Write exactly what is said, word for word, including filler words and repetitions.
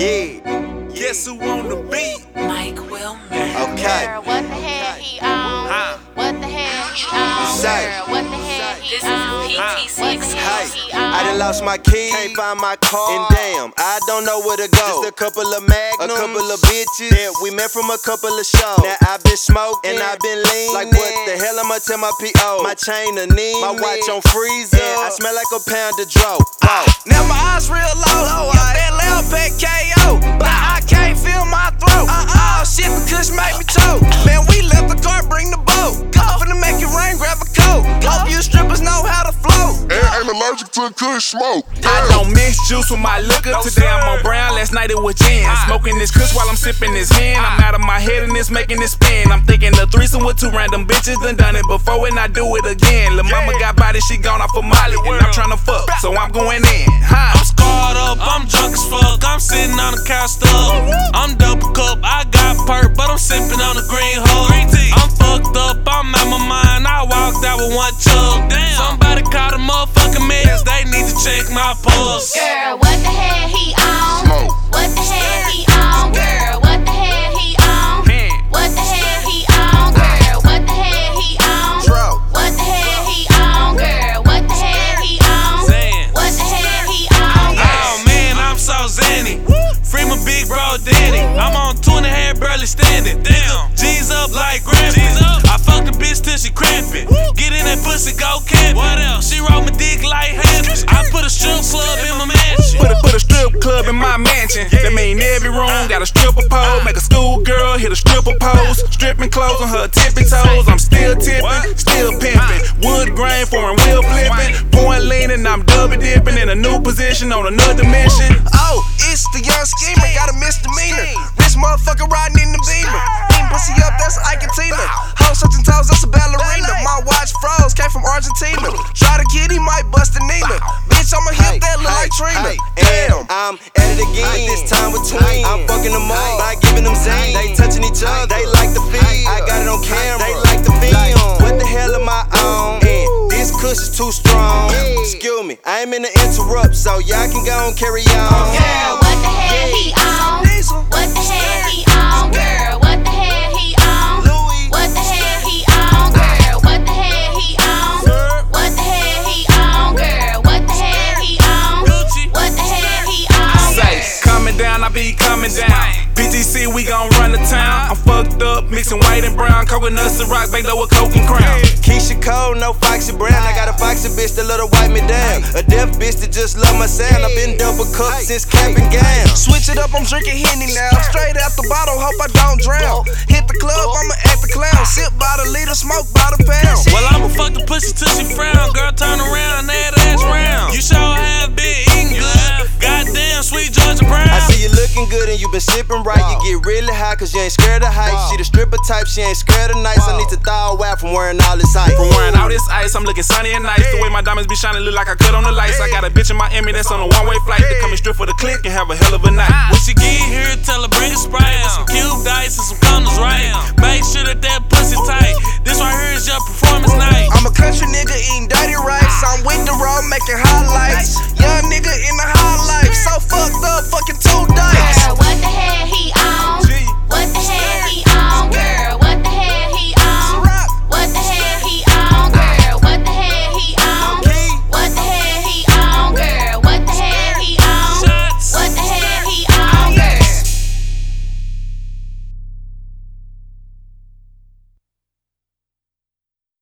Yeah, guess who on the beat? Mike Wilmer. Okay. Girl, what the hell he on? Huh? What the hell he on? Say. Girl, what the hell he This is on? P T C What the hell Hey, he on? I done lost my keys, can't find my car, and damn, I don't know where to go. Just a couple of magnums, a couple of bitches that we met from a couple of shows. Now I've been smoking, and I've been lean. Like what the hell I'ma tell my P O? My chain a need, my watch on freezer. I smell like a pound of dro. Whoa. Now my eyes real low, low got that loud pack K O, but I can't feel my throat. Uh-uh, shit, the kush make me choke. Man, we left the car, bring the boat. Go finna make it rain, grab a coat. Hope you strippers know how to float. And ain't allergic to kush smoke. I don't mix juice with my liquor. Today I'm on brown, last night it was gin. Smoking this kush while I'm sipping this hen. I'm out of my head and it's making it spin. I'm thinking the threesome with two random bitches. Done done it before and I do it again. Lil' mama got body, she gone off of Molly. And I'm tryna fuck, so I'm going in. Huh? I'm scarred up, I'm drunk as fuck. I'm sitting on the couch stuck. I'm double cup, I got perk, but I'm sipping on the green hoe. I'm fucked up, I'm out my mind. I walked out with one chug. Damn. Somebody call the motherfucking meds, they need to check my pulse. Girl, what the hell he on? Smoke. What the hell he on? Girl, what the hell he on? What the hell he on? Girl, what the hell he on? Dro. What the hell he on? Girl, what the hell he on? Zan. What the hell he on? Oh man, I'm so zanny. Free my big bro Danny. I'm on two and a half, barely standing. Damn, G's up like Grampin. I fucked the bitch till she cramping. Get in that pussy, go camping. What else? She roll my dick like handles. I put a strip club in my mansion. Put a, put a strip club in my mansion. That mean every room got a stripper pole. Make a school girl hit a stripper pose. Stripping clothes on her tippy toes. I'm still tipping, still pimping. Wood grain, foreign wheel flipping. Point leaning, I'm double dipping in a new position on another mission. Oh, it's the young schemer, got a misdemeanor. Rich motherfucker riding in the beamer. Eating pussy up, that's Ike and Tina. Hoes touching toes, that's a ballerina. My watch froze, came from Argentina. Try to get, he might bust a Nina. Bitch, I'ma hit that look like Trina. Damn, I'm at it again. This time with twins. I'm fucking them up by giving them zane. They touching each other, they like the feel. I got it on camera, they like the film. What the hell am I on? And this kush is too strong. Excuse me, I ain't mean to interrupt, so y'all can go and carry on. Girl, what the hell he on? What the hell he on? Girl, what the hell he on? Louis. What the hell he on? Girl, what the hell he on? What the hell he on? Girl, what the hell he on? What the hell he on? Say, coming down, I be coming down. P T C, we gon' run the town. I'm fucked up, mixing white and brown. Coconuts and rock, baked with coke and crown. Keisha Cole, no Foxy Brown. I got a Foxy bitch that love to wipe me down. A deaf bitch that just love my sound. I've been double cupped since cap and gown. Switch it up, I'm drinking Henny now. Straight out the bottle, hope I don't drown. Hit the club, I'ma act the clown. Sip by the liter, smoke by the pound. Well, I'ma fuck the pussy till she frown. Girl, turn around, that ass round. You sure have been eating good. Goddamn, sweet Georgia Brown. I see you looking good and you been sipping right. You get really high cause you ain't scared of heights. She the stripper type, she ain't scared of nights. I need to thaw out from wearing all this ice. From wearing all this ice, I'm looking sunny and nice. The way my diamonds be shining look like I cut on the lights. I got a bitch in Miami that's on a one-way flight. They coming straight for the click and have a hell of a night. When she get here, tell her bring a Sprite with some cube dice and some condoms, right? Make sure that that pussy tight. This right here is your performance night. I'm a country nigga eating dirty rice. I'm with the road making highlights.